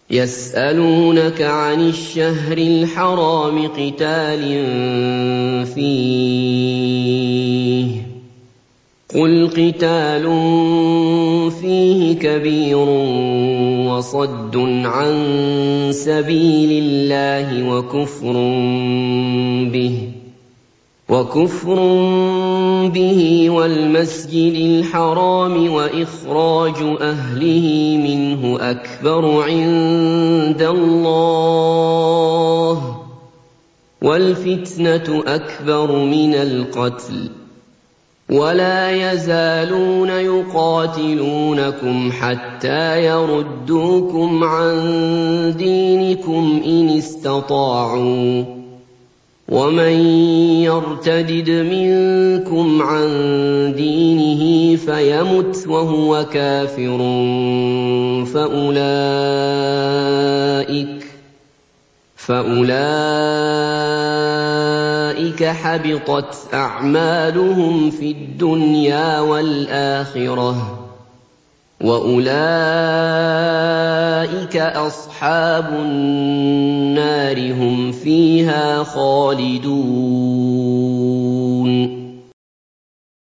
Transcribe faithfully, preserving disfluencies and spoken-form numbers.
يسألونك عن الشهر الحرام قتال فيه قل قتال فيه كبير وصد عن سبيل الله وكفر به وكفر به والمسجد الحرام وإخراج أهله منه أكبر عند الله والفتنة أكبر من القتل ولا يزالون يقاتلونكم حتى يردوكم عن دينكم إن استطاعوا ومن يرتدد منكم عن دينه فيمت وهو كافر فأولئك فأولئك حبطت أعمالهم في الدنيا والآخرة وأولئك أصحاب النار هم فيها خالدون